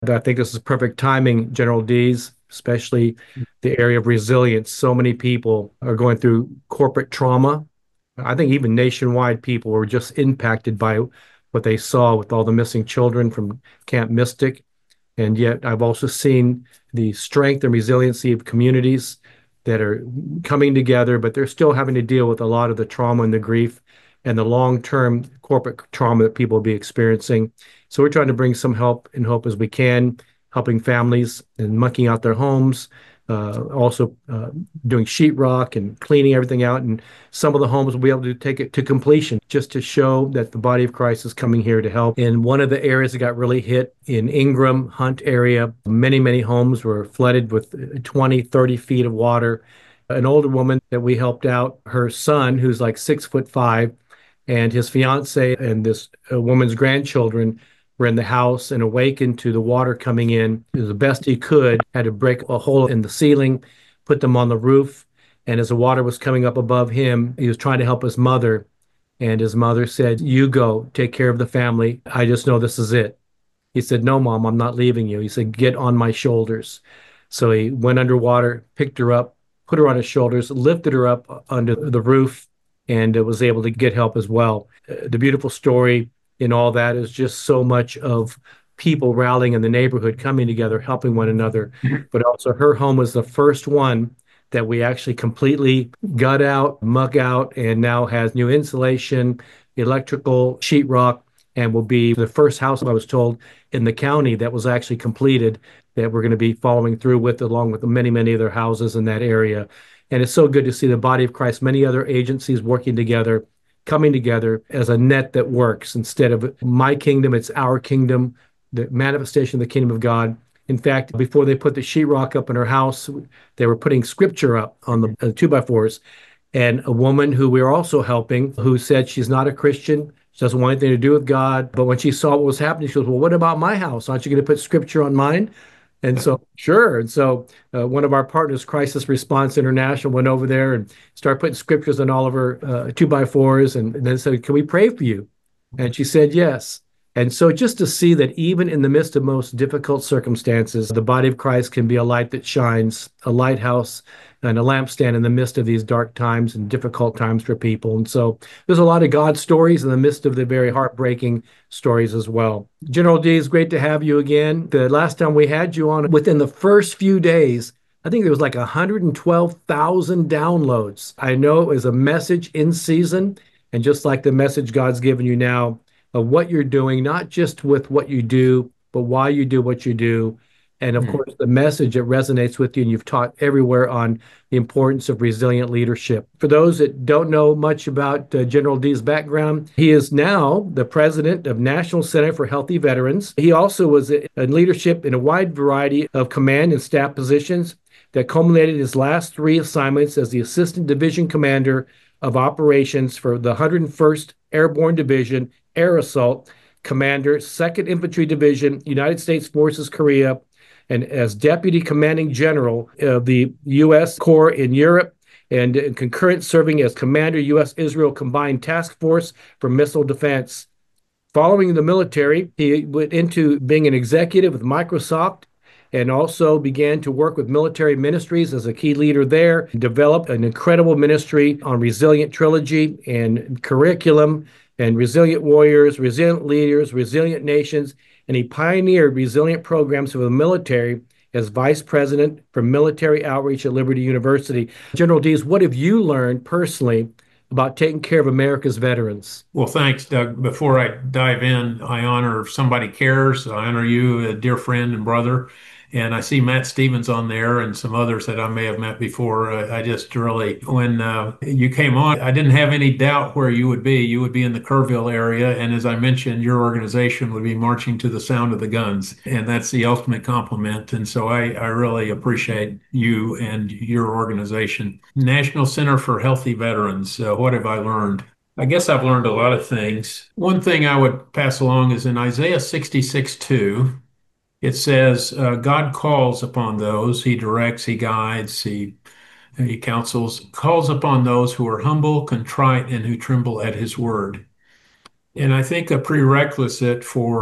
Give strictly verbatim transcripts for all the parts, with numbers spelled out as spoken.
I think this is perfect timing, General Dees, especially the area of resilience. So many people are going through corporate trauma. I think even nationwide, people were just impacted by what they saw with all the missing children from Camp Mystic. And yet, I've also seen the strength and resiliency of communities that are coming together, but they're still having to deal with a lot of the trauma and the grief and the long-term corporate trauma that people will be experiencing. So we're trying to bring some help and hope as we can, helping families and mucking out their homes, uh, also uh, doing sheetrock and cleaning everything out. And some of the homes will be able to take it to completion just to show that the body of Christ is coming here to help. In one of the areas that got really hit in Ingram, Hunt area, many, many homes were flooded with twenty, thirty feet of water. An older woman that we helped out, her son, who's like six foot five, and his fiance and this uh, woman's grandchildren were in the house and awakened to the water coming in. It was the best he could, had to break a hole in the ceiling, put them on the roof. And as the water was coming up above him, he was trying to help his mother. And his mother said, "You go, take care of the family. I just know this is it." He said, "No, Mom, I'm not leaving you." He said, "Get on my shoulders." So he went underwater, picked her up, put her on his shoulders, lifted her up under the roof, and was able to get help as well. Uh, the beautiful story in all that is just so much of people rallying in the neighborhood, coming together, helping one another. But also, her home was the first one that we actually completely gut out, muck out, and now has new insulation, electrical, sheetrock, and will be the first house, I was told, in the county that was actually completed that we're going to be following through with, along with many, many other houses in that area. And it's so good to see the body of Christ, many other agencies working together, coming together as a net that works. Instead of my kingdom, it's our kingdom, the manifestation of the kingdom of God. In fact, before they put the sheetrock up in her house, they were putting scripture up on the uh, two by fours. And a woman who we were also helping, who said she's not a Christian, she doesn't want anything to do with God. But when she saw what was happening, she goes, "Well, what about my house? Aren't you going to put scripture on mine?" And so, sure. And so, uh, one of our partners, Crisis Response International, went over there and started putting scriptures on all of her uh, two by fours, and, and then said, "Can we pray for you?" And she said, "Yes." And so, just to see that even in the midst of most difficult circumstances, the body of Christ can be a light that shines, a lighthouse and a lampstand in the midst of these dark times and difficult times for people. And so, there's a lot of God stories in the midst of the very heartbreaking stories as well. General Dees, great to have you again. The last time we had you on, within the first few days, I think there was like one hundred twelve thousand downloads. I know it was a message in season, and just like the message God's given you now of what you're doing, not just with what you do, but why you do what you do. And of course, the message that resonates with you, and you've taught everywhere on the importance of resilient leadership. For those that don't know much about uh, General Dees' background, he is now the president of National Center for Healthy Veterans. He also was in leadership in a wide variety of command and staff positions that culminated his last three assignments as the Assistant Division Commander of Operations for the one hundred first Airborne Division, Air Assault Commander, second Infantry Division, United States Forces Korea, and as Deputy Commanding General of the U S Corps in Europe, and in concurrent serving as Commander U S Israel Combined Task Force for Missile Defense. Following the military, he went into being an executive with Microsoft and also began to work with military ministries as a key leader there, developed an incredible ministry on Resilient Trilogy and curriculum and resilient warriors, resilient leaders, resilient nations, and he pioneered resilient programs for the military as vice president for military outreach at Liberty University. General Dees, what have you learned personally about taking care of America's veterans? Well, thanks, Doug. Before I dive in, I honor Somebody Cares. I honor you, a dear friend and brother. And I see Matt Stevens on there and some others that I may have met before. Uh, I just really, when uh, you came on, I didn't have any doubt where you would be. You would be in the Kerrville area. And as I mentioned, your organization would be marching to the sound of the guns. And that's the ultimate compliment. And so I, I really appreciate you and your organization. National Center for Healthy Veterans. Uh, what have I learned? I guess I've learned a lot of things. One thing I would pass along is in Isaiah sixty-six two, it says, uh, God calls upon those, he directs, he guides, he, he counsels, calls upon those who are humble, contrite, and who tremble at his word. And I think a prerequisite for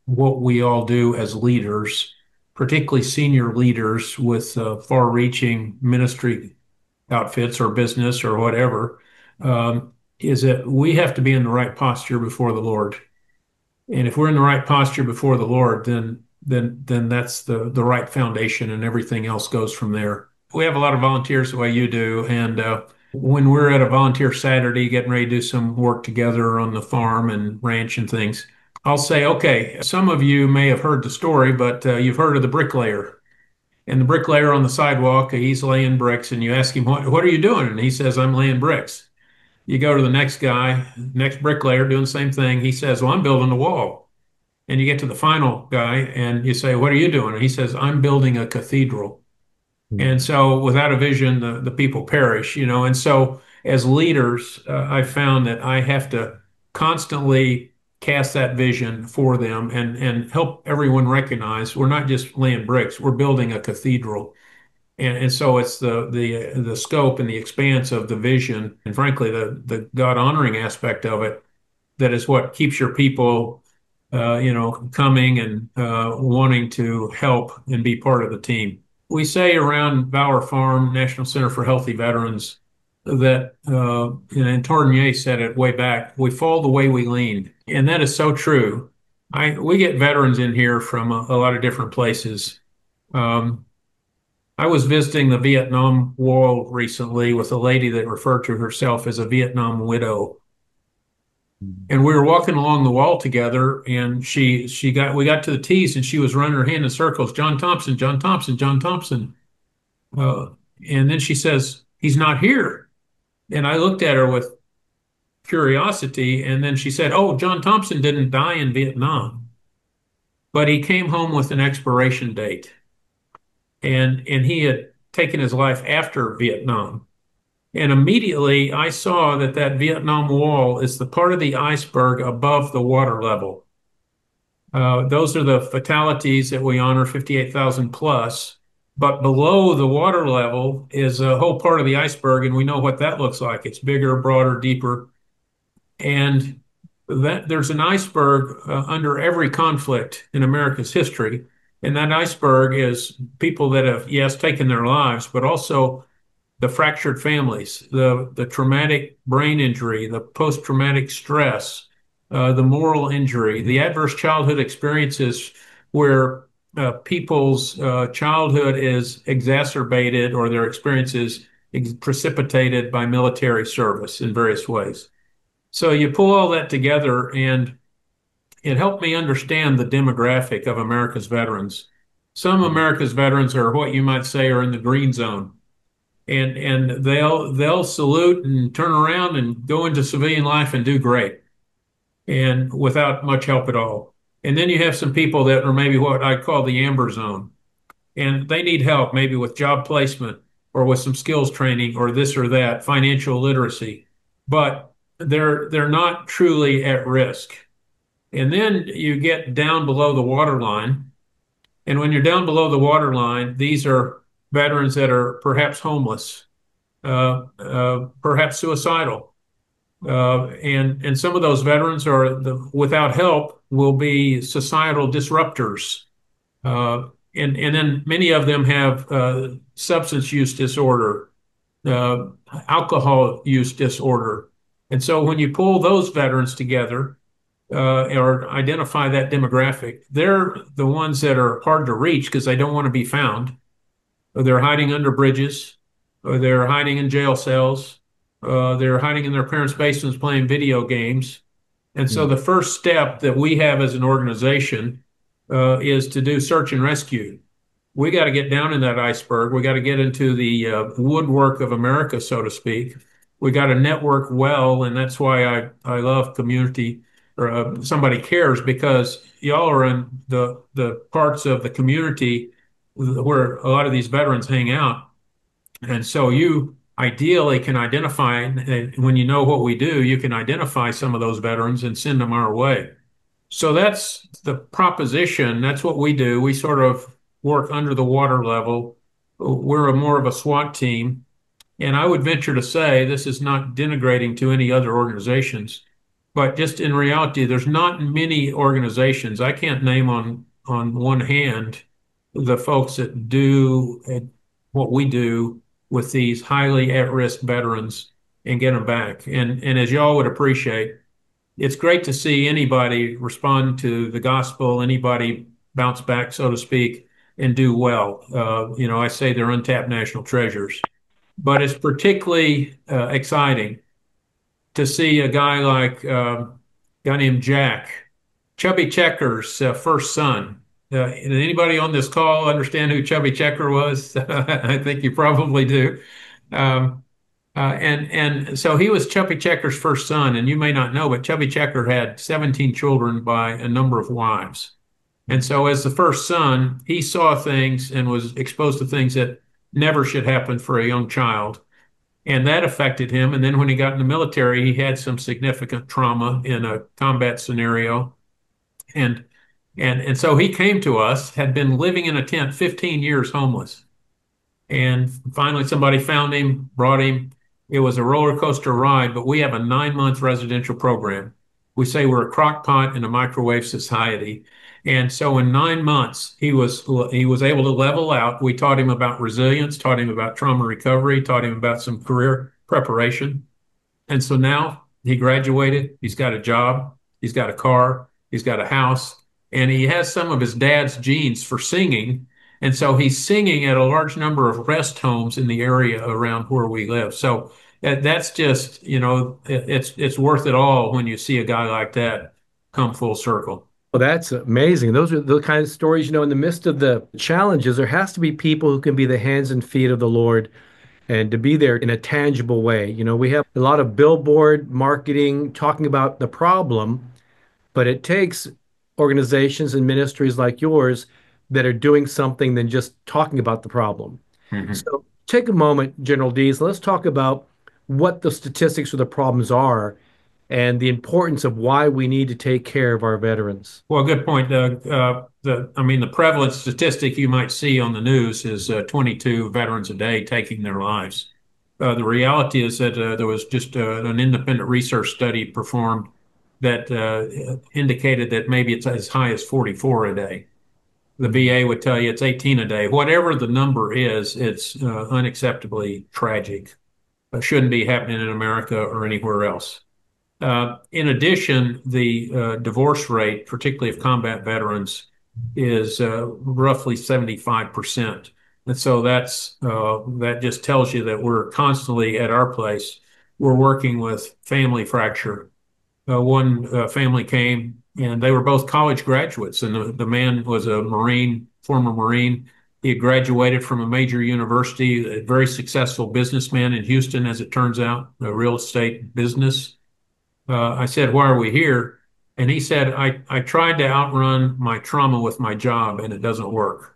what we all do as leaders, particularly senior leaders with uh, far-reaching ministry outfits or business or whatever, um, is that we have to be in the right posture before the Lord. And if we're in the right posture before the Lord, then then then that's the the right foundation, and everything else goes from there. We have a lot of volunteers the way you do, and uh, when we're at a volunteer Saturday, getting ready to do some work together on the farm and ranch and things, I'll say, okay, some of you may have heard the story, but uh, you've heard of the bricklayer. And the bricklayer on the sidewalk, he's laying bricks, and you ask him, what, what are you doing? And he says, I'm laying bricks. You go to the next guy, next bricklayer doing the same thing. He says, well, I'm building a wall. And you get to the final guy and you say, what are you doing? And he says, I'm building a cathedral. And so without a vision, the, the people perish, you know. And so as leaders, uh, I found that I have to constantly cast that vision for them and, and help everyone recognize we're not just laying bricks, we're building a cathedral. And, and so it's the, the the scope and the expanse of the vision, and frankly, the, the God honoring aspect of it, that is what keeps your people, uh, you know, coming and uh, wanting to help and be part of the team. We say around Valor Farm, National Center for Healthy Veterans, that, uh, and Tournier said it way back, we fall the way we lean. And that is so true. I, we get veterans in here from a, a lot of different places. Um, I was visiting the Vietnam Wall recently with a lady that referred to herself as a Vietnam widow. And we were walking along the wall together, and she she got we got to the T's, and she was running her hand in circles. John Thompson, John Thompson, John Thompson. Uh, and then she says, he's not here. And I looked at her with curiosity, and then she said, oh, John Thompson didn't die in Vietnam, but he came home with an expiration date, and and he had taken his life after Vietnam. And immediately I saw that that Vietnam Wall is the part of the iceberg above the water level. Uh, those are the fatalities that we honor, fifty-eight thousand plus. But below the water level is a whole part of the iceberg, and we know what that looks like. It's bigger, broader, deeper. And that there's an iceberg uh, under every conflict in America's history. And that iceberg is people that have, yes, taken their lives, but also the fractured families, the, the traumatic brain injury, the post-traumatic stress, uh, the moral injury, the adverse childhood experiences where uh, people's uh, childhood is exacerbated or their experiences ex precipitated by military service in various ways. So you pull all that together, and it helped me understand the demographic of America's veterans. Some of America's veterans are what you might say are in the green zone, and and they'll they'll salute and turn around and go into civilian life and do great, and without much help at all. And then you have some people that are maybe what I call the amber zone, and they need help maybe with job placement or with some skills training or this or that, financial literacy, but they're they're not truly at risk. And then you get down below the waterline, and when you're down below the waterline, these are veterans that are perhaps homeless, uh, uh, perhaps suicidal. Uh, and, and some of those veterans are, the, without help, will be societal disruptors. Uh, and, and then many of them have uh, substance use disorder, uh, alcohol use disorder. And so when you pull those veterans together, uh, or identify that demographic, they're the ones that are hard to reach because they don't want to be found, or they're hiding under bridges, or they're hiding in jail cells, uh, they're hiding in their parents' basements playing video games. And so the first step that we have as an organization uh, is to do search and rescue. We got to get down in that iceberg. We got to get into the uh, woodwork of America, so to speak. We got to network well, and that's why I, I love community, or uh, Somebody Cares, because y'all are in the, the parts of the community where a lot of these veterans hang out. And so you ideally can identify, when you know what we do, you can identify some of those veterans and send them our way. So that's the proposition. That's what we do. We sort of work under the water level. We're a more of a SWAT team. And I would venture to say, this is not denigrating to any other organizations, But just in reality, there's not many organizations. I can't name on on one hand the folks that do uh, what we do with these highly at-risk veterans and get them back. And and as y'all would appreciate, it's great to see anybody respond to the gospel, anybody bounce back, so to speak, and do well. Uh, you know, I say they're untapped national treasures, but it's particularly uh, exciting to see a guy like uh, a guy named Jack, Chubby Checker's uh, first son. Uh, did anybody on this call understand who Chubby Checker was? I think you probably do. Um, uh, and and so he was Chubby Checker's first son, and you may not know, but Chubby Checker had seventeen children by a number of wives. And so as the first son, he saw things and was exposed to things that never should happen for a young child. And that affected him. And then when he got in the military, he had some significant trauma in a combat scenario. And and and so he came to us, had been living in a tent fifteen years homeless. And finally, somebody found him, brought him. It was a roller coaster ride, but we have a nine month residential program. We say we're a crock pot in a microwave society. And so in nine months, he was he was able to level out. We taught him about resilience, taught him about trauma recovery, taught him about some career preparation. And so now he graduated, he's got a job, he's got a car, he's got a house, and he has some of his dad's genes for singing. And so he's singing at a large number of rest homes in the area around where we live. So uh, that's just, you know, it's it's worth it all when you see a guy like that come full circle. Well, that's amazing. Those are the kind of stories, you know, in the midst of the challenges, there has to be people who can be the hands and feet of the Lord and to be there in a tangible way. You know, we have a lot of billboard marketing talking about the problem, but it takes organizations and ministries like yours that are doing something than just talking about the problem. Mhm. So take a moment, General Dees. Let's talk about what the statistics or the problems are and the importance of why we need to take care of our veterans. Well, good point, Doug. Uh, the, I mean, the prevalent statistic you might see on the news is uh, twenty-two veterans a day taking their lives. Uh, the reality is that uh, there was just uh, an independent research study performed that uh, indicated that maybe it's as high as forty-four a day. The Mhm. V A would tell you it's eighteen a day. Whatever the number is, it's uh, unacceptably tragic. It shouldn't be happening in America or anywhere else. Uh, in addition, the uh, divorce rate, particularly of combat veterans, is uh, roughly seventy-five percent. And so that's uh, that just tells you that we're constantly at our place. We're working with family fracture. Uh, one uh, family came and they were both college graduates, and the, the man was a Marine, former Marine. He had graduated from a major university, a very successful businessman in Houston, as it turns out, a real estate business. uh, I said, "Why are we here?" And he said, I, I tried to outrun my trauma with my job and it doesn't work.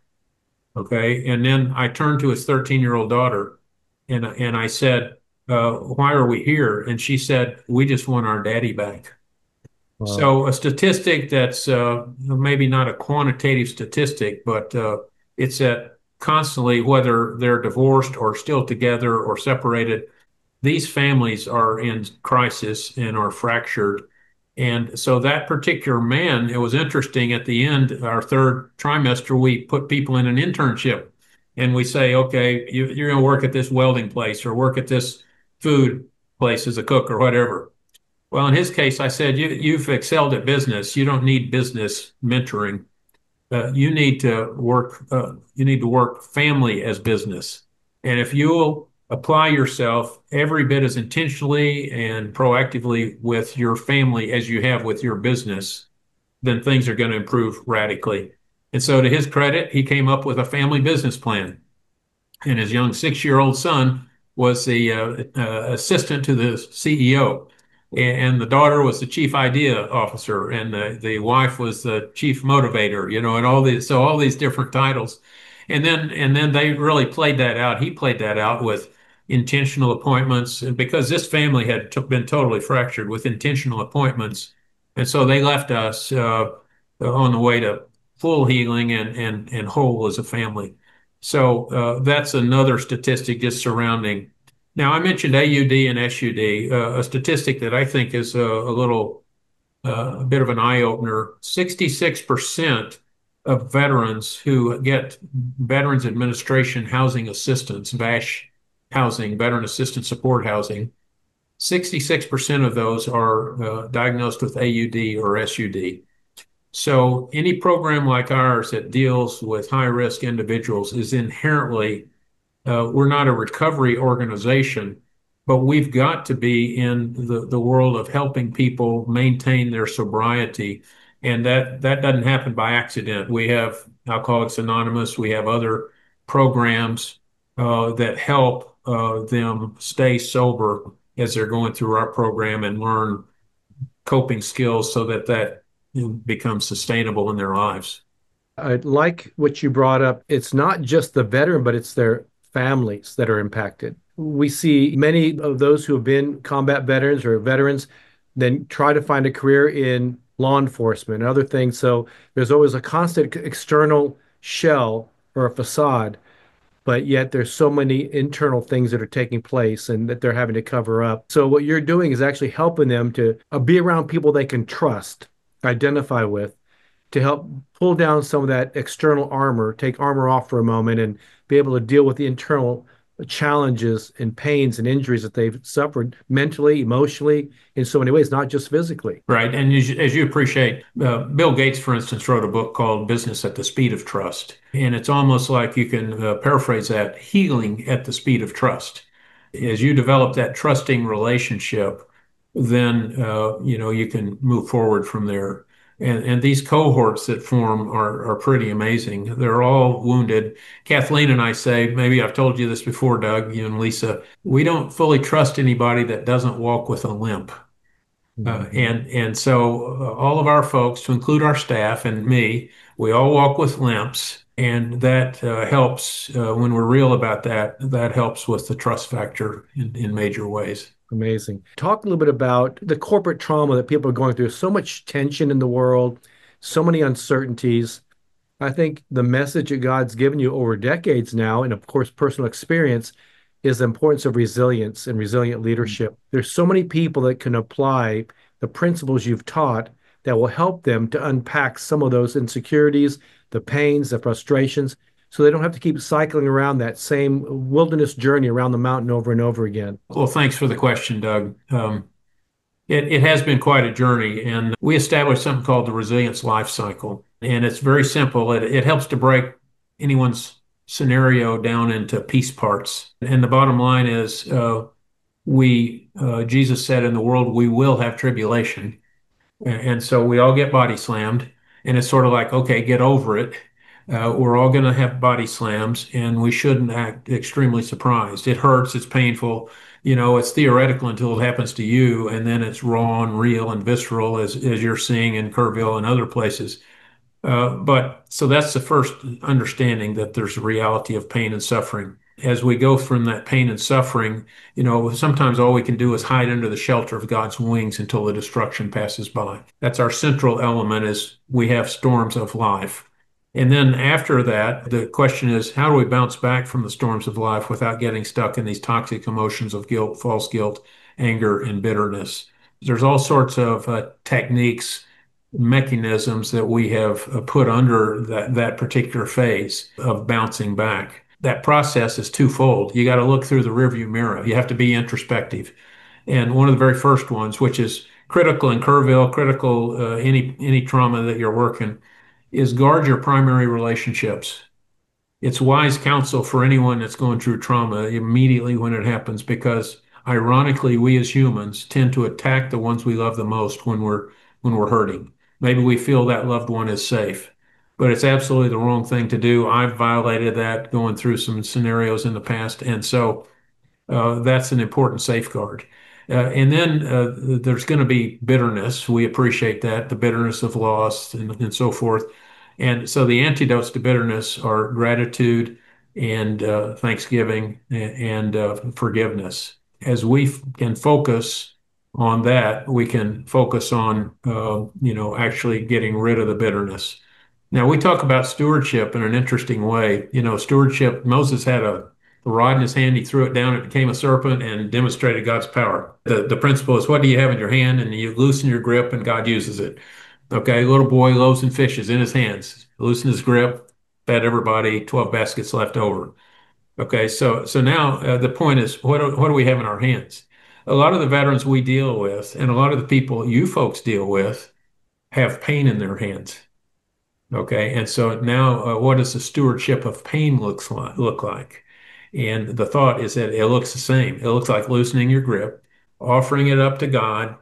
Okay. And then I turned to his thirteen year old daughter and, and I said, uh, "Why are we here?" And she said, "We just want our daddy back." Wow. So a statistic that's uh, maybe not a quantitative statistic, but uh, it's that constantly, whether they're divorced or still together or separated, these families are in crisis and are fractured. And so that particular man, it was interesting at the end, our third trimester, we put people in an internship and we say, okay, you, you're going to work at this welding place or work at this food place as a cook or whatever. Well, in his case, I said, you, you've excelled at business. You don't need business mentoring. Uh, you need to work, uh, you need to work family as business. And if you'll apply yourself every bit as intentionally and proactively with your family as you have with your business, then things are going to improve radically. And so, to his credit, he came up with a family business plan. And his young six year old son was the uh, uh, assistant to the C E O. And the daughter was the chief idea officer, and the, the wife was the chief motivator, you know, and all these, so all these different titles. And then, and then they really played that out. He played that out with intentional appointments, and because this family had t been totally fractured with intentional appointments. And so they left us uh, on the way to full healing and, and, and whole as a family. So uh, that's another statistic just surrounding. Now, I mentioned A U D and S U D, uh, a statistic that I think is uh, a little uh, a bit of an eye opener. sixty-six percent of veterans who get Veterans Administration housing assistance, VASH housing, Veteran Assistance Support housing, sixty-six percent of those are uh, diagnosed with A U D or S U D. So any program like ours that deals with high risk individuals is inherently, uh, we're not a recovery organization, but we've got to be in the, the world of helping people maintain their sobriety. And that, that doesn't happen by accident. We have Alcoholics Anonymous, we have other programs uh, that help uh, them stay sober as they're going through our program and learn coping skills so that that becomes sustainable in their lives. I like what you brought up. It's not just the veteran, but it's their families that are impacted. We see many of those who have been combat veterans or veterans then try to find a career in law enforcement and other things. So there's always a constant external shell or a facade, but yet there's so many internal things that are taking place and that they're having to cover up. So what you're doing is actually helping them to uh, be around people they can trust, identify with, to help pull down some of that external armor, take armor off for a moment, and be able to deal with the internal challenges and pains and injuries that they've suffered mentally, emotionally, in so many ways, not just physically. Right. And as you, as you appreciate, uh, Bill Gates, for instance, wrote a book called Business at the Speed of Trust. And it's almost like you can uh, paraphrase that, healing at the speed of trust. As you develop that trusting relationship, then uh, you know you can move forward from there. And, and these cohorts that form are, are pretty amazing. They're all wounded. Kathleen and I say, maybe I've told you this before, Doug, you and Lisa, we don't fully trust anybody that doesn't walk with a limp. Uh, Mhm. and and so uh, all of our folks, to include our staff and me, we all walk with limps, and that uh, helps uh, when we're real about that. That helps with the trust factor in, in major ways. Amazing. Talk a little bit about the corporate trauma that people are going through. So much tension in the world, so many uncertainties. I think the message that God's given you over decades now, and of course, personal experience, is the importance of resilience and resilient leadership. There's so many people that can apply the principles you've taught that will help them to unpack some of those insecurities, the pains, the frustrations, so they don't have to keep cycling around that same wilderness journey around the mountain over and over again. Well, thanks for the question, Doug. Um, it, it has been quite a journey, and we established something called the resilience life cycle. And it's very simple. It, it helps to break anyone's scenario down into piece parts. And the bottom line is, uh, we, uh, Jesus said, in the world we will have tribulation. And so we all get body slammed, and it's sort of like, okay, get over it. Uh, we're all going to have body slams, and we shouldn't act extremely surprised. It hurts, it's painful, you know, it's theoretical until it happens to you, and then it's raw and real and visceral as as you're seeing in Kerrville and other places. Uh, but so that's the first understanding that there's a reality of pain and suffering. As we go from that pain and suffering, you know, sometimes all we can do is hide under the shelter of God's wings until the destruction passes by. That's our central element is we have storms of life. And then after that, the question is, how do we bounce back from the storms of life without getting stuck in these toxic emotions of guilt, false guilt, anger, and bitterness? There's all sorts of uh, techniques, mechanisms that we have uh, put under that, that particular phase of bouncing back. That process is twofold. You got to look through the rearview mirror. You have to be introspective. And one of the very first ones, which is critical in Kerrville, critical uh, any any trauma that you're working, is guard your primary relationships. It's wise counsel for anyone that's going through trauma immediately when it happens, because ironically, we as humans tend to attack the ones we love the most when we're when we're hurting. Maybe we feel that loved one is safe, but it's absolutely the wrong thing to do. I've violated that going through some scenarios in the past, and so uh, that's an important safeguard. Uh, and then uh, there's going to be bitterness. We appreciate that, the bitterness of loss and, and so forth. And so the antidotes to bitterness are gratitude and uh, thanksgiving and, and uh, forgiveness. As we f- can focus on that, we can focus on, uh, you know, actually getting rid of the bitterness. Now, we talk about stewardship in an interesting way. You know, stewardship, Moses had a the rod in his hand, he threw it down, it became a serpent and demonstrated God's power. The, the principle is what do you have in your hand? And you loosen your grip and God uses it. Okay, little boy, loaves and fishes in his hands, loosened his grip, fed everybody, twelve baskets left over. Okay, so so now uh, the point is, what do, what do we have in our hands? A lot of the veterans we deal with, and a lot of the people you folks deal with, have pain in their hands. Okay, and so now, uh, what does the stewardship of pain looks like, look like? And the thought is that it looks the same. It looks like loosening your grip, offering it up to God,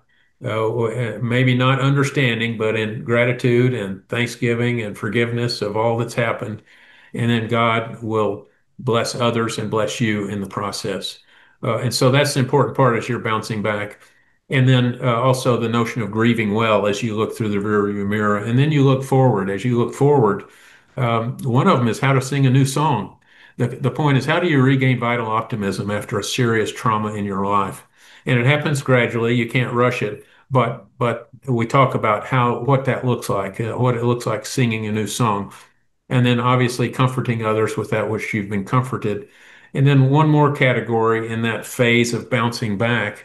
uh, maybe not understanding, but in gratitude and thanksgiving and forgiveness of all that's happened. And then God will bless others and bless you in the process. Uh, and so that's the important part as you're bouncing back. And then uh, also the notion of grieving well as you look through the rearview mirror. And then you look forward. As you look forward, um, one of them is how to sing a new song. The, the point is, how do you regain vital optimism after a serious trauma in your life? And it happens gradually. You can't rush it. But but we talk about how what that looks like, uh, what it looks like singing a new song, and then obviously comforting others with that which you've been comforted. And then one more category in that phase of bouncing back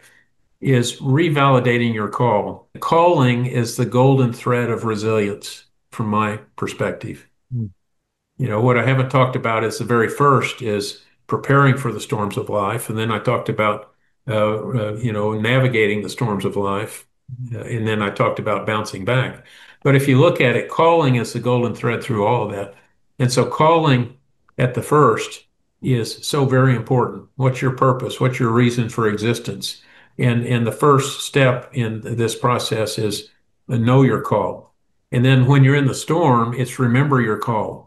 is revalidating your call. Calling is the golden thread of resilience from my perspective. Mm. You know, what I haven't talked about is the very first is preparing for the storms of life. And then I talked about, uh, uh, you know, navigating the storms of life. Uh, and then I talked about bouncing back. But if you look at it, calling is the golden thread through all of that. And so calling at the first is so very important. What's your purpose? What's your reason for existence? And, and the first step in this process is know your call. And then when you're in the storm, it's remember your call.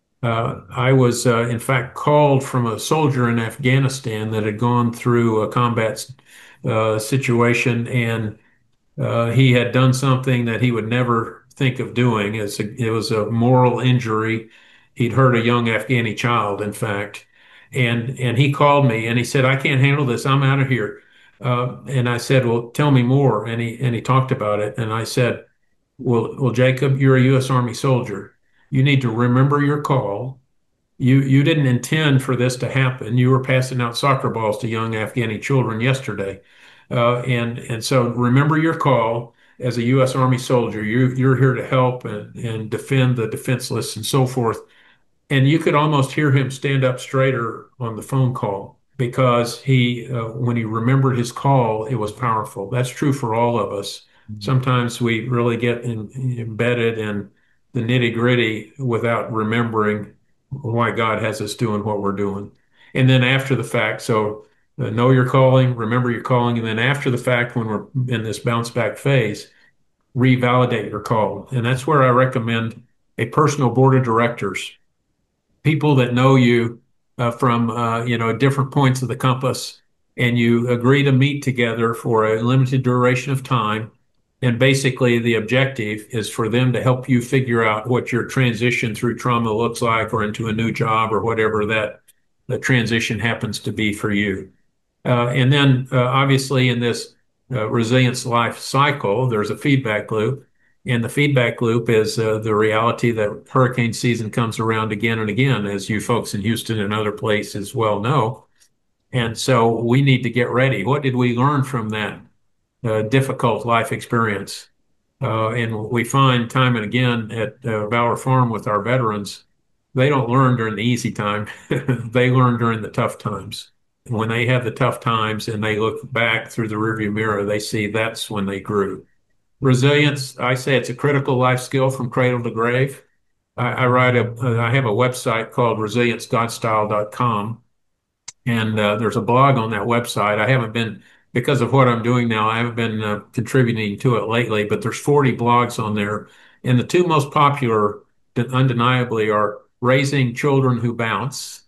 Uh, I was, uh, in fact, called from a soldier in Afghanistan that had gone through a combat uh, situation, and uh, he had done something that he would never think of doing. It's a, it was a moral injury. He'd hurt a young Afghani child, in fact, and and he called me and he said, "I can't handle this. I'm out of here." Uh, and I said, "Well, tell me more." And he and he talked about it, and I said, "Well, well, Jacob, you're a U S. Army soldier. You need to remember your call. You you didn't intend for this to happen. You were passing out soccer balls to young Afghani children yesterday, uh, and and so remember your call as a U S. Army soldier. You you're here to help and and defend the defenseless and so forth." And you could almost hear him stand up straighter on the phone call because he, uh, when he remembered his call, it was powerful. That's true for all of us. Sometimes we really get in, embedded in the nitty gritty without remembering why God has us doing what we're doing. And then after the fact, so uh, know your calling, remember your calling, and then after the fact, when we're in this bounce back phase, revalidate your call. And that's where I recommend a personal board of directors, people that know you uh, from uh, you know different points of the compass, and you agree to meet together for a limited duration of time. And basically, the objective is for them to help you figure out what your transition through trauma looks like, or into a new job, or whatever that the transition happens to be for you. Uh, and then, uh, obviously, in this uh, resilience life cycle, there's a feedback loop. And the feedback loop is uh, the reality that hurricane season comes around again and again, as you folks in Houston and other places well know. And so we need to get ready. What did we learn from that uh, difficult life experience? Uh, and we find time and again at uh, Valor Farm with our veterans, they don't learn during the easy time. They learn during the tough times. And when they have the tough times and they look back through the rearview mirror, they see that's when they grew. Resilience, I say it's a critical life skill from cradle to grave. I, I write a, I have a website called resilience godstyle dot com, and uh, there's a blog on that website. I haven't been, because of what I'm doing now, I haven't been uh, contributing to it lately, but there's forty blogs on there. And the two most popular, undeniably, are Raising Children Who Bounce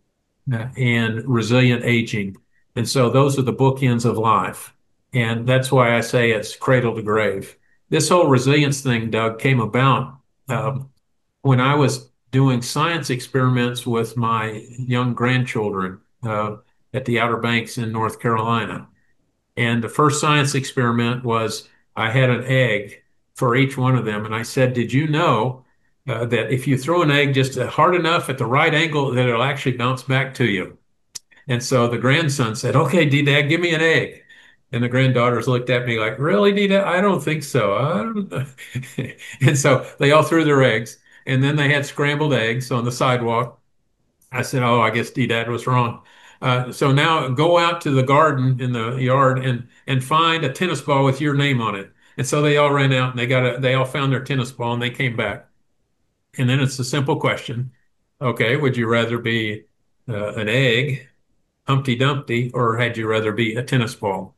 and Resilient Aging. And so those are the bookends of life. And that's why I say it's cradle to grave. This whole resilience thing, Doug, came about um, when I was doing science experiments with my young grandchildren uh, at the Outer Banks in North Carolina. And the first science experiment was I had an egg for each one of them. And I said, did you know uh, that if you throw an egg just hard enough at the right angle, that it'll actually bounce back to you? And so the grandson said, "Okay, D-Dad, give me an egg." And the granddaughters looked at me like, "Really, D-Dad? I don't think so. I don't know." And so they all threw their eggs. And then they had scrambled eggs on the sidewalk. I said, "Oh, I guess D-Dad was wrong." Uh, so now go out to the garden in the yard and and find a tennis ball with your name on it. And so they all ran out and they got a, they all found their tennis ball and they came back. And then it's a simple question. Okay, would you rather be uh, an egg, Humpty Dumpty, or had you rather be a tennis ball?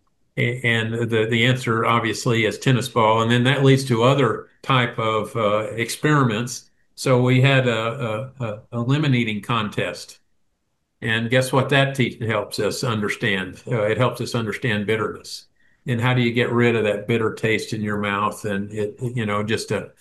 And the the answer obviously is tennis ball, and then that leads to other type of uh, experiments. So we had a, a, a, a lemon eating contest, and guess what that te helps us understand? Uh, it helps us understand bitterness, and how do you get rid of that bitter taste in your mouth? And it, you know, just a,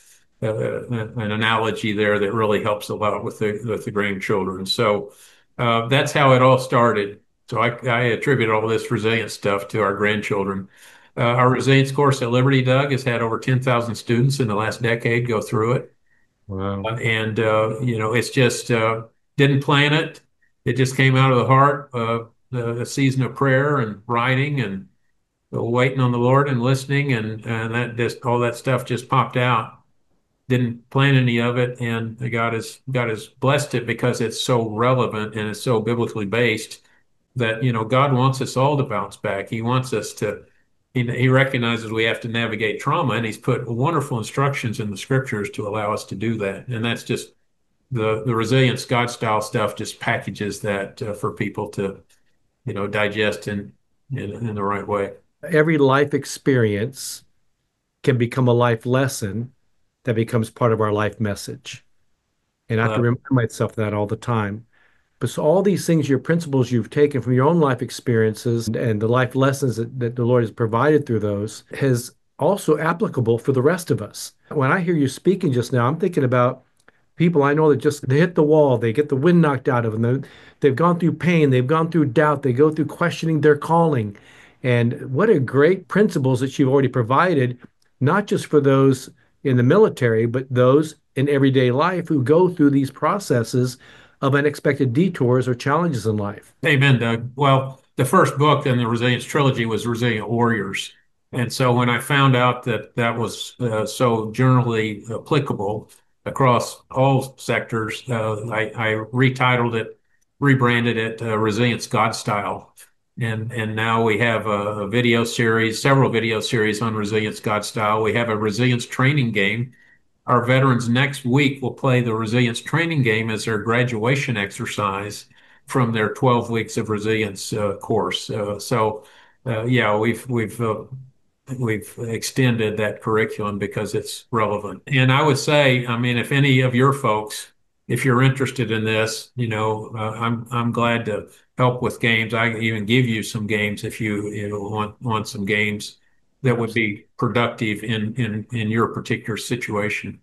a an analogy there that really helps a lot with the with the grandchildren. So uh, that's how it all started. So I, I attribute all this resilience stuff to our grandchildren. Uh, our resilience course at Liberty, Doug, has had over ten thousand students in the last decade go through it. Wow. And, uh, you know, it's just uh, didn't plan it. It just came out of the heart, uh, the, season of prayer and writing and waiting on the Lord and listening. And, and that just all that stuff just popped out. Didn't plan any of it. And God has, God has blessed it because it's so relevant and it's so biblically based that, you know, God wants us all to bounce back. He wants us to, he, he recognizes we have to navigate trauma, and he's put wonderful instructions in the scriptures to allow us to do that. And that's just the, the resilience God style stuff just packages that uh, for people to, you know, digest in, in, in the right way. Every life experience can become a life lesson that becomes part of our life message. And I have to Uh, remind myself of that all the time. But so all these things, your principles you've taken from your own life experiences and, and the life lessons that, that the Lord has provided through those is also applicable for the rest of us. When I hear you speaking just now, I'm thinking about people I know that just they hit the wall, they get the wind knocked out of them. They've gone through pain, they've gone through doubt, they go through questioning their calling. And what a great principles that you've already provided, not just for those in the military, but those in everyday life who go through these processes of unexpected detours or challenges in life. Amen, Doug. Well, the first book in the Resilience trilogy was Resilient Warriors. And so when I found out that that was uh, so generally applicable across all sectors, uh, I, I retitled it, rebranded it uh, Resilience God Style. And, and now we have a, a video series, several video series on Resilience God Style. We have a resilience training game. Our veterans next week will play the resilience training game as their graduation exercise from their twelve weeks of resilience uh, course. Uh, so, uh, yeah, we've we've uh, we've extended that curriculum because it's relevant. And I would say, I mean, if any of your folks, if you're interested in this, you know, uh, I'm I'm glad to help with games. I can even give you some games if you you know want want some games that would be productive in in in your particular situation.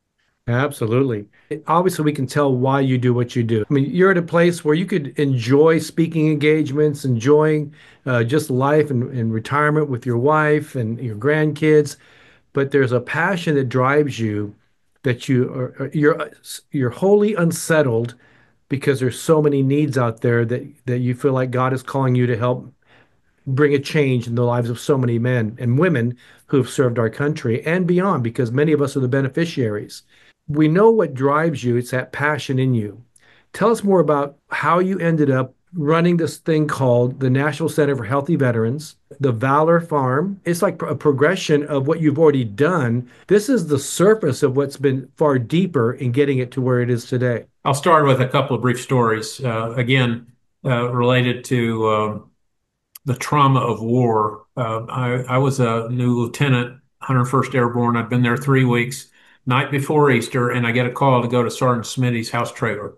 Absolutely. Obviously, we can tell why you do what you do. I mean, you're at a place where you could enjoy speaking engagements, enjoying uh, just life and, and retirement with your wife and your grandkids, but there's a passion that drives you that you are you're you're wholly unsettled because there's so many needs out there that that you feel like God is calling you to help bring a change in the lives of so many men and women who've served our country and beyond, because many of us are the beneficiaries. We know what drives you, it's that passion in you. Tell us more about how you ended up running this thing called the National Center for Healthy Veterans, the Valor Farm. It's like a progression of what you've already done. This is the surface of what's been far deeper in getting it to where it is today. I'll start with a couple of brief stories, uh, again, uh, related to uh, the trauma of war. Uh, I, I was a new lieutenant, one hundred first Airborne. I'd been there three weeks, night before Easter, and I get a call to go to Sergeant Smitty's house trailer.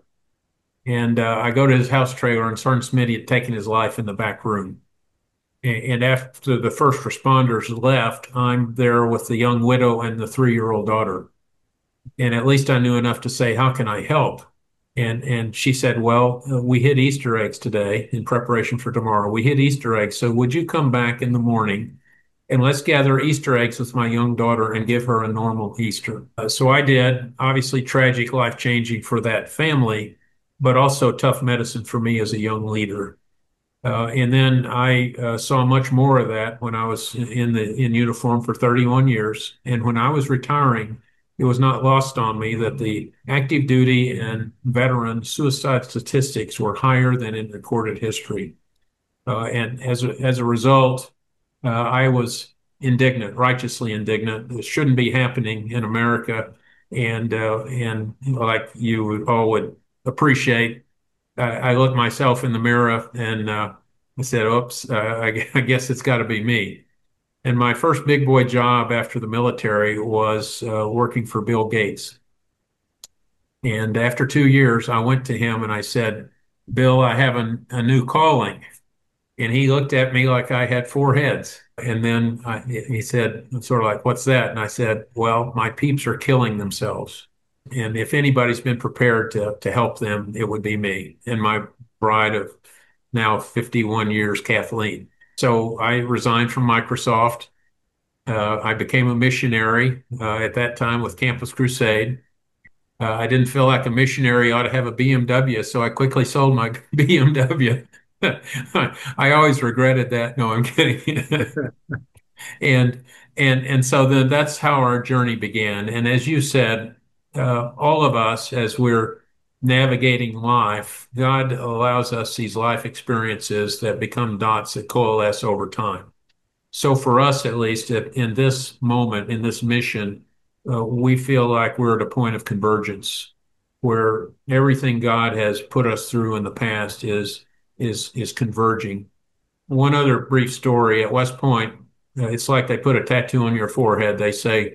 And uh, I go to his house trailer, and Sergeant Smitty had taken his life in the back room. And, and after the first responders left, I'm there with the young widow and the three-year-old daughter. And at least I knew enough to say, "How can I help?" And and she said, "Well, uh, we hid Easter eggs today in preparation for tomorrow. We hid Easter eggs. So would you come back in the morning and let's gather Easter eggs with my young daughter and give her a normal Easter?" Uh, so I did. Obviously tragic, life-changing for that family. but also tough medicine for me as a young leader. Uh, and then I uh, saw much more of that when I was in the in uniform for thirty-one years. And when I was retiring, it was not lost on me that the active duty and veteran suicide statistics were higher than in recorded history. Uh, and as a, as a result, uh, I was indignant, righteously indignant. This shouldn't be happening in America. And uh, and like you all would appreciate, I, I looked myself in the mirror and uh, I said, "Oops, uh, I, I guess it's got to be me." And my first big boy job after the military was uh, working for Bill Gates. And after two years, I went to him and I said, "Bill, I have a, a new calling." And he looked at me like I had four heads. And then I, he said, sort of like, "What's that?" And I said, "Well, my peeps are killing themselves. And if anybody's been prepared to, to help them, it would be me and my bride of now fifty-one years, Kathleen." So I resigned from Microsoft. Uh, I became a missionary uh, at that time with Campus Crusade. Uh, I didn't feel like a missionary ought to have a B M W, so I quickly sold my B M W. I always regretted that. No, I'm kidding. And and and so then that's how our journey began. And as you said, uh, all of us, as we're navigating life, God allows us these life experiences that become dots that coalesce over time. So for us, at least, in this moment, in this mission, uh, we feel like we're at a point of convergence where everything God has put us through in the past is is is converging. One other brief story at West Point, uh, it's like they put a tattoo on your forehead. They say,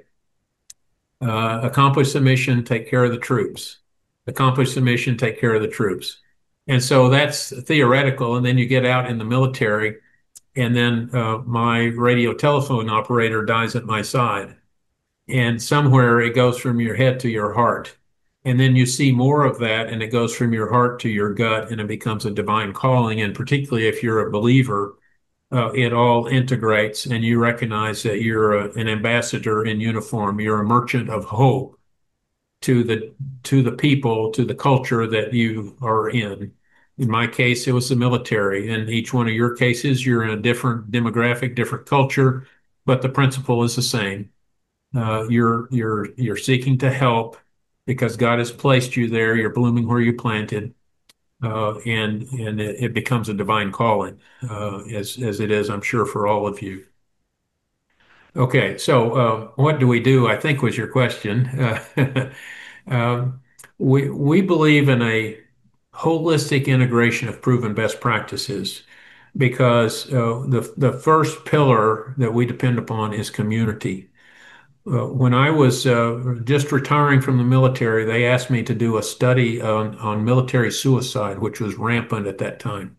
uh, accomplish the mission, take care of the troops. Accomplish the mission, take care of the troops. And so that's theoretical. And then you get out in the military, and then uh, my radio telephone operator dies at my side. And somewhere it goes from your head to your heart. And then you see more of that, and it goes from your heart to your gut, and it becomes a divine calling. And particularly if you're a believer, uh, it all integrates, and you recognize that you're a, an ambassador in uniform. You're a merchant of hope to the to the people, to the culture that you are in. In my case, it was the military. In each one of your cases, you're in a different demographic, different culture, but the principle is the same. Uh, you're you're you're seeking to help because God has placed you there. You're blooming where you planted, uh, and and it, it becomes a divine calling, uh, as as it is, I'm sure, for all of you. Okay, so uh, what do we do? I think was your question. Uh, um, we we believe in a holistic integration of proven best practices because uh, the the first pillar that we depend upon is community. Uh, when I was uh, just retiring from the military, they asked me to do a study on, on military suicide, which was rampant at that time.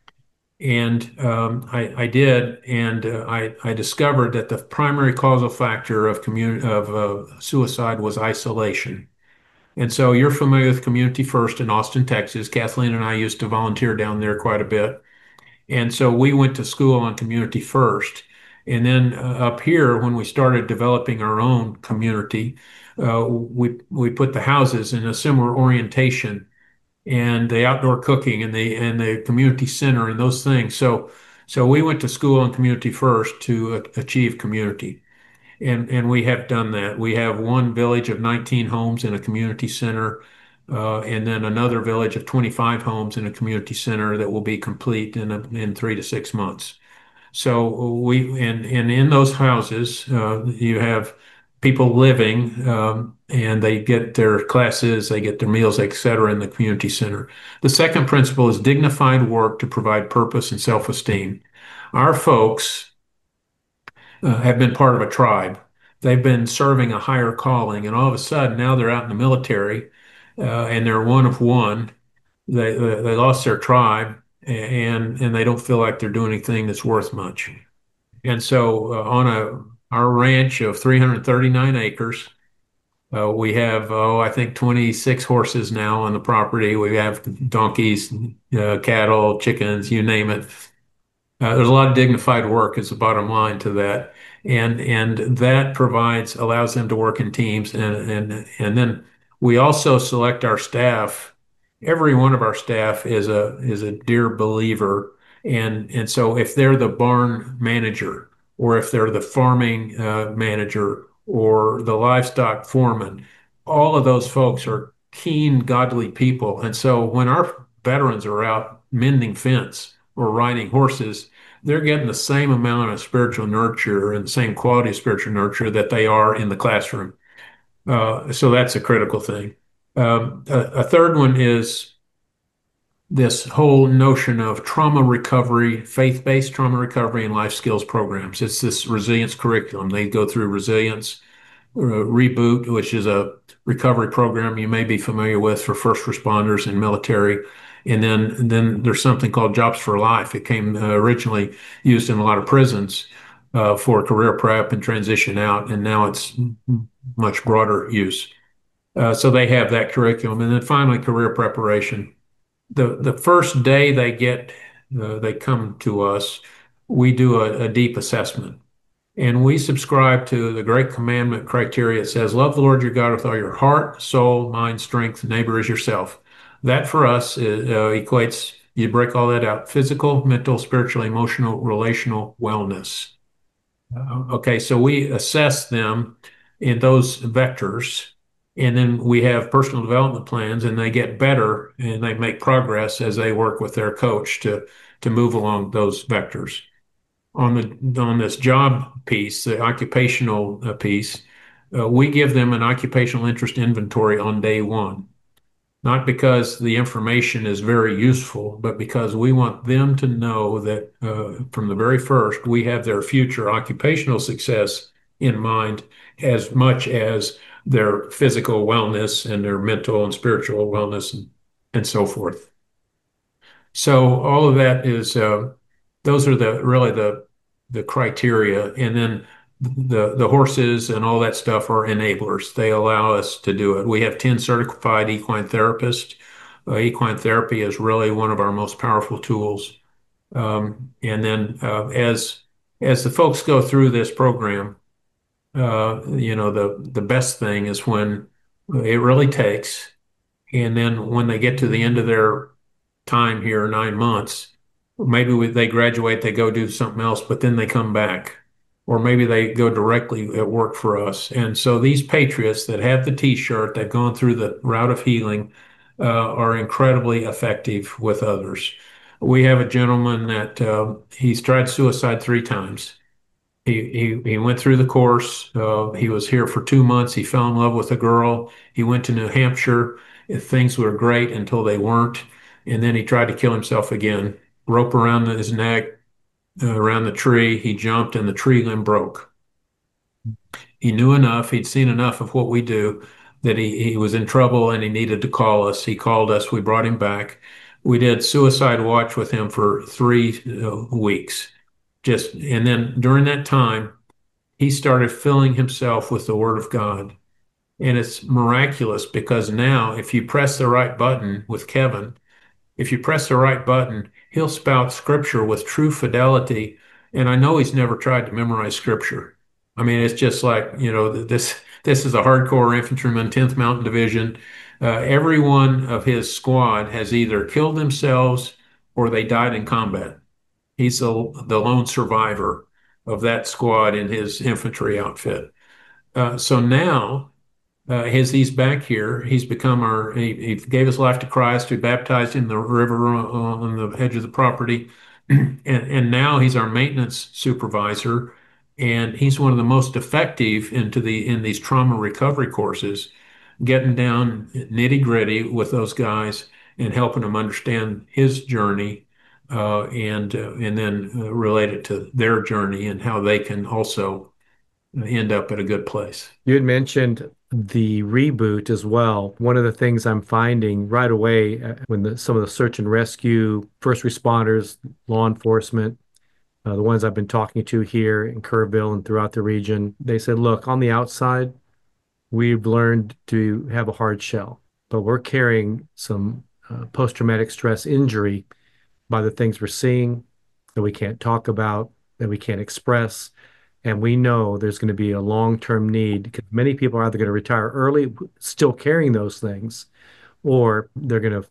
And um, I, I did, and uh, I, I discovered that the primary causal factor of community of uh, suicide was isolation. And so you're familiar with Community First in Austin, Texas. Kathleen and I used to volunteer down there quite a bit. And so we went to school on Community First. And then uh, up here, when we started developing our own community, uh, we we put the houses in a similar orientation and the outdoor cooking and the and the community center and those things. So so we went to school on Community First to uh, achieve community. And and we have done that. We have one village of nineteen homes in a community center, uh, and then another village of twenty-five homes in a community center that will be complete in a, in three to six months. So we and and in those houses, uh, you have people living, um, and they get their classes, they get their meals, et cetera, in the community center. The second principle is dignified work to provide purpose and self-esteem. Our folks uh, have been part of a tribe. They've been serving a higher calling, and all of a sudden now they're out in the military, uh, and they're one of one. They, they they lost their tribe, and and they don't feel like they're doing anything that's worth much. And so uh, on a our ranch of three hundred thirty-nine acres, uh, we have, oh, I think twenty-six horses now on the property. We have donkeys, uh, cattle, chickens, you name it. Uh, there's a lot of dignified work is the bottom line to that. And and that provides allows them to work in teams and and and then we also select our staff every one of our staff is a is a dear believer, and and so if they're the barn manager, or if they're the farming uh, manager, or the livestock foreman, all of those folks are keen, godly people. And so when our veterans are out mending fence or riding horses, they're getting the same amount of spiritual nurture and the same quality of spiritual nurture that they are in the classroom. Uh, so that's a critical thing. Um, a, a third one is this whole notion of trauma recovery, faith-based trauma recovery, and life skills programs. It's this resilience curriculum. They go through resilience, uh, reboot, which is a recovery program you may be familiar with for first responders and military. And then, and then there's something called Jobs for Life. It came uh, originally used in a lot of prisons uh, for career prep and transition out, and now it's much broader use. Uh, so they have that curriculum. And then finally, career preparation. The the first day they get uh, they come to us, we do a, a deep assessment. And we subscribe to the great commandment criteria. It says, love the Lord your God with all your heart, soul, mind, strength, neighbor as yourself. That for us is, uh, equates, you break all that out, physical, mental, spiritual, emotional, relational wellness. Uh, okay, so we assess them in those vectors, and then we have personal development plans, and they get better and they make progress as they work with their coach to to move along those vectors. On the on this job piece, the occupational uh, piece, uh, we give them an occupational interest inventory on day one, not because the information is very useful, but because we want them to know that uh, from the very first, we have their future occupational success in mind as much as their physical wellness and their mental and spiritual wellness and, and so forth. So all of that is uh, those are the really the the criteria, and then the the horses and all that stuff are enablers. They allow us to do it. We have ten certified equine therapists. Uh, equine therapy is really one of our most powerful tools. Um, and then uh, as as the folks go through this program, uh, you know, the the best thing is when it really takes, and then when they get to the end of their time here, nine months. Maybe we, they graduate, they go do something else, but then they come back. Or maybe they go directly at work for us. And so these patriots that have the T-shirt, they've gone through the route of healing, uh, are incredibly effective with others. We have a gentleman that uh, he's tried suicide three times. He, he he went through the course. Uh, he was here for two months. He fell in love with a girl. He went to New Hampshire. Things were great until they weren't. And then he tried to kill himself again. Rope around his neck, uh, around the tree. He jumped and the tree limb broke. He knew enough. He'd seen enough of what we do that he, he was in trouble and he needed to call us. He called us. We brought him back. We did suicide watch with him for three uh, weeks. Just and then during that time, he started filling himself with the Word of God. And it's miraculous because now, if you press the right button with Kevin, if you press the right button, he'll spout scripture with true fidelity. And I know he's never tried to memorize scripture. I mean, it's just like, you know, this this is a hardcore infantryman, tenth Mountain Division. Uh, every one of his squad has either killed themselves or they died in combat. He's the, the lone survivor of that squad in his infantry outfit. Uh, so now, uh, as he's back here, he's become our, he, he gave his life to Christ. We baptized in the river on, on the edge of the property. and, and now he's our maintenance supervisor. And he's one of the most effective into the in these trauma recovery courses, getting down nitty gritty with those guys and helping them understand his journey, uh, and uh, and then uh, relate it to their journey and how they can also end up at a good place. You had mentioned the reboot as well. One of the things I'm finding right away uh, when the, some of the search and rescue, first responders, law enforcement, uh, the ones I've been talking to here in Kerrville and throughout the region, they said, look, on the outside, we've learned to have a hard shell, but we're carrying some uh, post-traumatic stress injury by the things we're seeing that we can't talk about, that we can't express. And we know there's going to be a long-term need because many people are either going to retire early, still carrying those things, or they're going to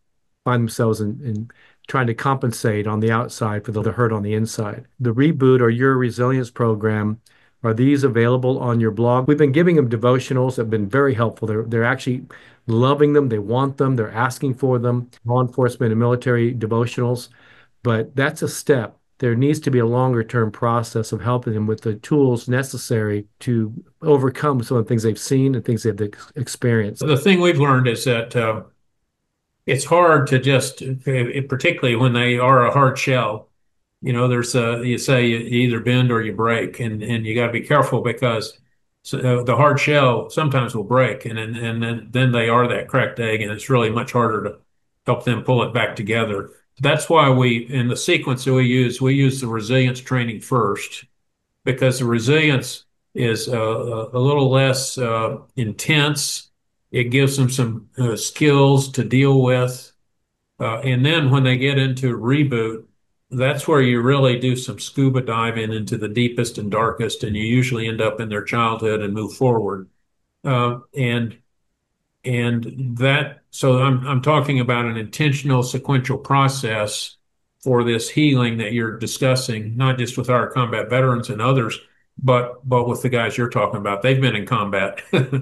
find themselves in, in trying to compensate on the outside for the hurt on the inside. The Reboot or Your Resilience program, are these available on your blog? We've been giving them devotionals that have been very helpful. They're they're actually loving them. They want them. They're asking for them. Law enforcement and military devotionals. But that's a step. There needs to be a longer term process of helping them with the tools necessary to overcome some of the things they've seen and things they've ex- experienced. The thing we've learned is that uh, it's hard to just, it, particularly when they are a hard shell. You know, there's a, you say you either bend or you break, and and you got to be careful because so, uh, the hard shell sometimes will break, and and and then then they are that cracked egg, and it's really much harder to help them pull it back together. That's why we, in the sequence that we use, we use the resilience training first, because the resilience is uh, a little less uh, intense. It gives them some uh, skills to deal with. Uh, and then when they get into Reboot, that's where you really do some scuba diving into the deepest and darkest, and you usually end up in their childhood and move forward. Uh, and and that, so I'm I'm talking about an intentional sequential process for this healing that you're discussing, not just with our combat veterans and others, but but with the guys you're talking about. They've been in combat uh,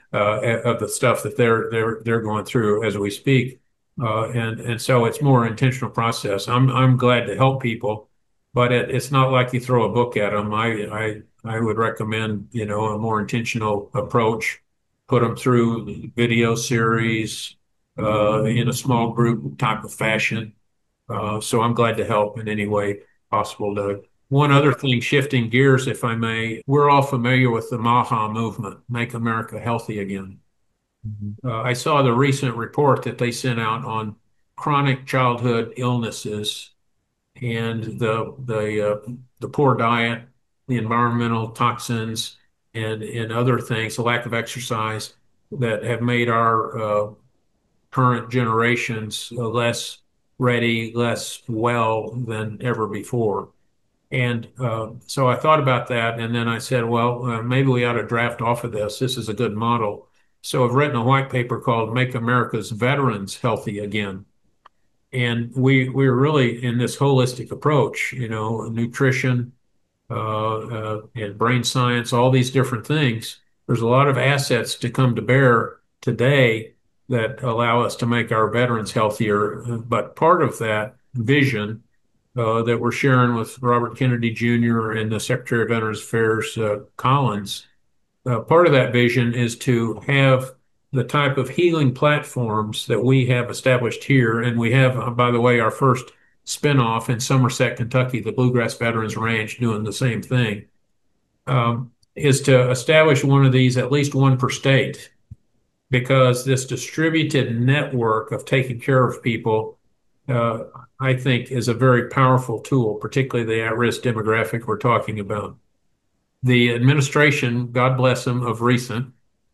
of the stuff that they're they're they're going through as we speak. Uh, and and so it's more intentional process. I'm I'm glad to help people, but it, it's not like you throw a book at them. I I I would recommend, you know, a more intentional approach. Put them through video series uh, in a small group type of fashion. Uh, so I'm glad to help in any way possible, Doug. One other thing, shifting gears, if I may, we're all familiar with the MAHA movement, Make America Healthy Again. Mhm. Uh, I saw the recent report that they sent out on chronic childhood illnesses and the the uh, the poor diet, the environmental toxins, and and other things, the lack of exercise that have made our uh, current generations uh, less ready, less well than ever before. And uh, so I thought about that, and then I said, well, uh, maybe we ought to draft off of this. This is a good model. So I've written a white paper called "Make America's Veterans Healthy Again." And we we're really in this holistic approach, you know, nutrition, uh, uh, and brain science, all these different things. There's a lot of assets to come to bear today that allow us to make our veterans healthier. But part of that vision uh, that we're sharing with Robert Kennedy Junior and the Secretary of Veterans Affairs, uh, Collins, uh, part of that vision is to have the type of healing platforms that we have established here. And we have, uh, by the way, our first spinoff in Somerset, Kentucky, the Bluegrass Veterans Ranch, doing the same thing, um, is to establish one of these, at least one per state, because this distributed network of taking care of people, uh, I think, is a very powerful tool, particularly the at-risk demographic we're talking about. The administration, God bless them, of recent,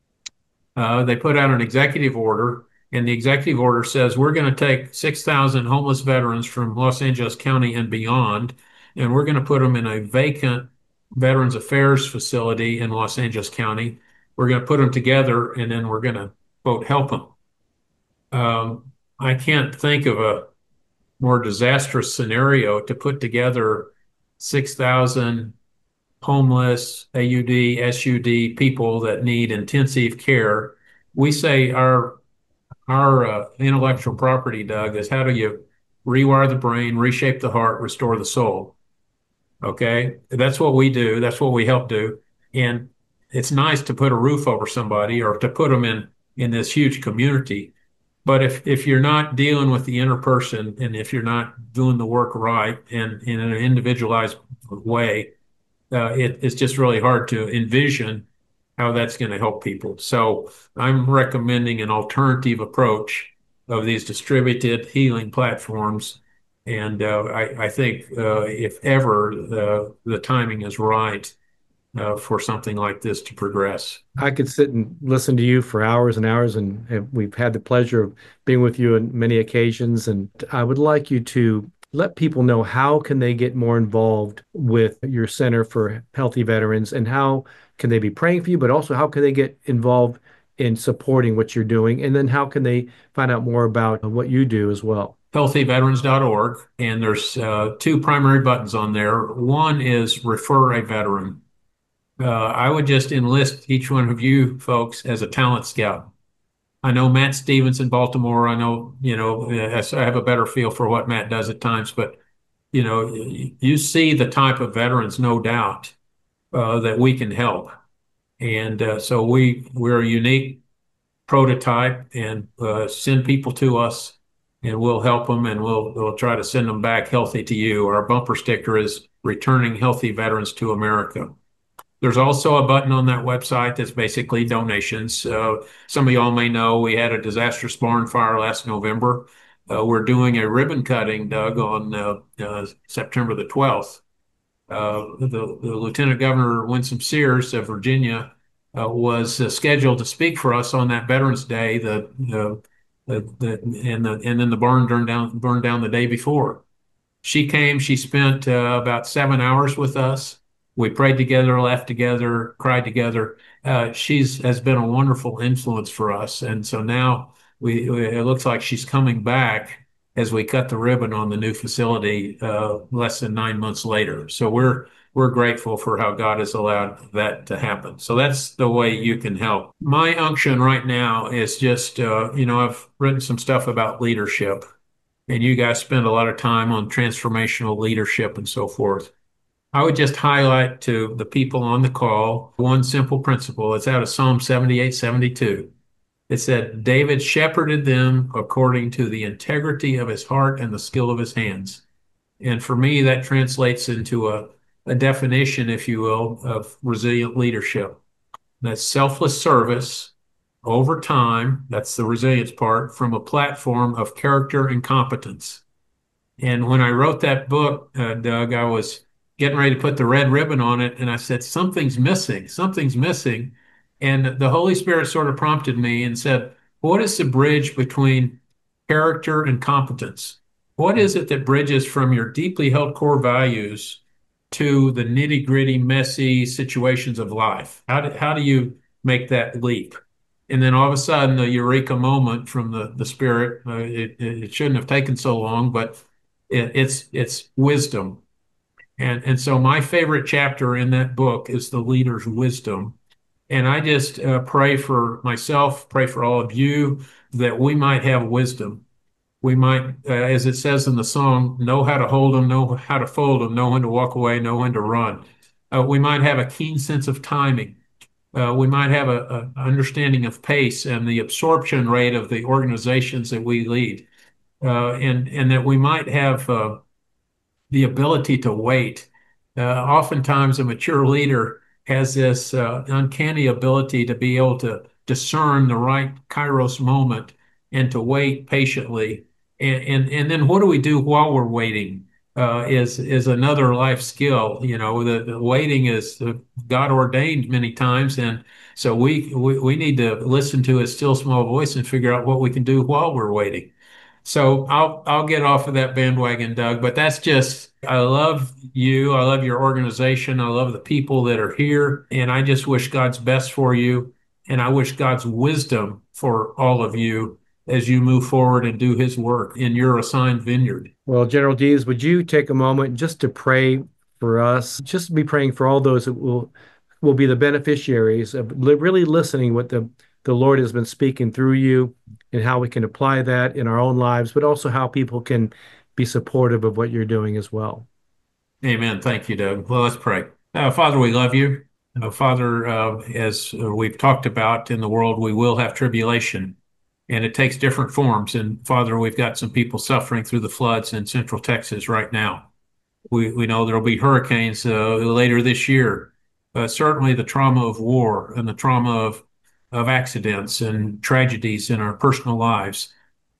uh, they put out an executive order, and the executive order says we're going to take six thousand homeless veterans from Los Angeles County and beyond, and we're going to put them in a vacant Veterans Affairs facility in Los Angeles County. We're going to put them together, and then we're going to, quote, help them. Um, I can't think of a more disastrous scenario to put together six thousand homeless, A U D, S U D people that need intensive care. We say our our uh, intellectual property, Doug, is how do you rewire the brain, reshape the heart, restore the soul? Okay, that's what we do. That's what we help do. And it's nice to put a roof over somebody or to put them in in this huge community. But if if you're not dealing with the inner person and if you're not doing the work right and in an individualized way, uh, it, it's just really hard to envision how that's going to help people. So I'm recommending an alternative approach of these distributed healing platforms. And uh, I, I think uh, if ever uh, the timing is right uh, for something like this to progress. I could sit and listen to you for hours and hours, and, and we've had the pleasure of being with you on many occasions. And I would like you to let people know how can they get more involved with your Center for Healthy Veterans, and how can they be praying for you, but also how can they get involved in supporting what you're doing? And then how can they find out more about what you do as well? healthy veterans dot org, and there's uh, two primary buttons on there. One is refer a veteran. Uh, I would just enlist each one of you folks as a talent scout. I know Matt Stevens in Baltimore. I know, you know, I have a better feel for what Matt does at times, but, you know, you see the type of veterans, no doubt, uh, that we can help. And uh, so we, we're a unique prototype, and uh, send people to us and we'll help them, and we'll, we'll try to send them back healthy to you. Our bumper sticker is returning healthy veterans to America. There's also a button on that website that's basically donations. Uh, some of y'all may know we had a disastrous barn fire last November. Uh, we're doing a ribbon cutting, Doug, on uh, uh, September the twelfth. Uh, the, the Lieutenant Governor Winsome Sears of Virginia uh, was uh, scheduled to speak for us on that Veterans Day. The, the, the, the and the and then the barn burned down burned down the day before. She came. She spent uh, about seven hours with us. We prayed together, laughed together, cried together. Uh, she's has been a wonderful influence for us, and so now we, we it looks like she's coming back as we cut the ribbon on the new facility uh, less than nine months later. So we're we're grateful for how God has allowed that to happen. So that's the way you can help. My unction right now is just uh, you know I've written some stuff about leadership, and you guys spend a lot of time on transformational leadership and so forth. I would just highlight to the people on the call one simple principle. It's out of Psalm seventy-eight, seventy-two. It said, David shepherded them according to the integrity of his heart and the skill of his hands. And for me, that translates into a, a definition, if you will, of resilient leadership. That's selfless service over time. That's the resilience part, from a platform of character and competence. And when I wrote that book, uh, Doug, I was getting ready to put the red ribbon on it, and I said, something's missing, something's missing. And the Holy Spirit sort of prompted me and said, what is the bridge between character and competence? What is it that bridges from your deeply held core values to the nitty gritty, messy situations of life? How do, how do you make that leap? And then all of a sudden, the eureka moment from the, the Spirit, uh, it, it shouldn't have taken so long, but it, it's, it's wisdom. And, and so my favorite chapter in that book is the leader's wisdom. And I just uh, pray for myself, pray for all of you, that we might have wisdom. We might, uh, as it says in the song, know how to hold them, know how to fold them, know when to walk away, know when to run. Uh, we might have a keen sense of timing. Uh, we might have a, a understanding of pace and the absorption rate of the organizations that we lead. Uh, and, and that we might have uh, the ability to wait. Uh, oftentimes, a mature leader has this uh, uncanny ability to be able to discern the right Kairos moment and to wait patiently. And, and, and then what do we do while we're waiting uh, is, is another life skill. You know, the, the waiting is God ordained many times. And so we, we, we need to listen to his still small voice and figure out what we can do while we're waiting. So I'll I'll get off of that bandwagon, Doug, but that's just, I love you. I love your organization. I love the people that are here. And I just wish God's best for you. And I wish God's wisdom for all of you as you move forward and do his work in your assigned vineyard. Well, General Dees, would you take a moment just to pray for us? Just be praying for all those that will will be the beneficiaries of li- really listening what the the Lord has been speaking through you, and how we can apply that in our own lives, but also how people can be supportive of what you're doing as well. Amen. Thank you, Doug. Well, let's pray. Uh, Father, we love you. Uh, Father, uh, as we've talked about, in the world, we will have tribulation, and it takes different forms. And Father, we've got some people suffering through the floods in Central Texas right now. We, we know there'll be hurricanes uh, later this year. Uh, certainly the trauma of war and the trauma of of accidents and tragedies in our personal lives.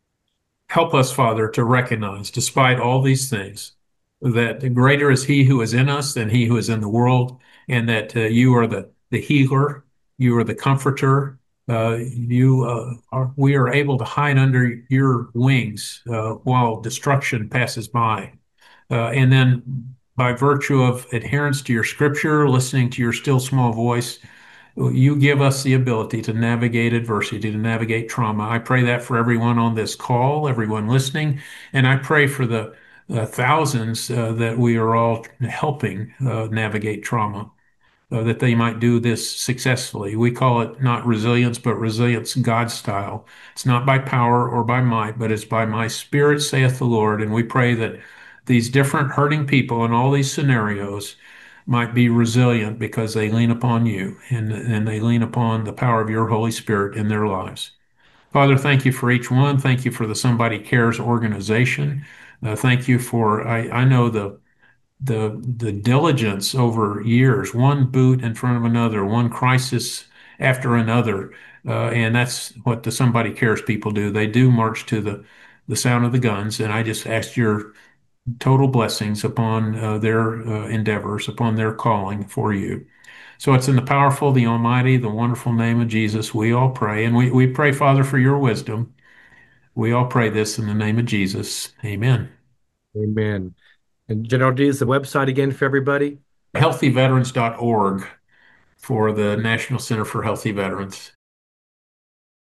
Help us, Father, to recognize, despite all these things, that greater is he who is in us than he who is in the world, and that uh, you are the, the healer, you are the comforter, uh, you uh, are, we are able to hide under your wings uh, while destruction passes by. Uh, and then by virtue of adherence to your scripture, listening to your still small voice, You give us the ability to navigate adversity, to navigate trauma. I pray that for everyone on this call, everyone listening, and I pray for the uh, thousands uh, that we are all helping uh, navigate trauma, uh, that they might do this successfully. We call it not resilience, but resilience God style. It's not by power or by might, but it's by my spirit, saith the Lord. And we pray that these different hurting people in all these scenarios might be resilient because they lean upon you and, and they lean upon the power of your Holy Spirit in their lives. Father, thank you for each one. Thank you for the Somebody Cares organization. Uh, thank you for, I, I know the the the diligence over years, one boot in front of another, one crisis after another, uh, and that's what the Somebody Cares people do. They do march to the the sound of the guns, and I just ask your total blessings upon uh, their uh, endeavors, upon their calling for you. So it's in the powerful, the almighty, the wonderful name of Jesus we all pray, and we we pray, Father, for your wisdom. We all pray this in the name of Jesus. Amen. Amen. And General D is the website again for everybody. healthy veterans dot org for the National Center for Healthy Veterans.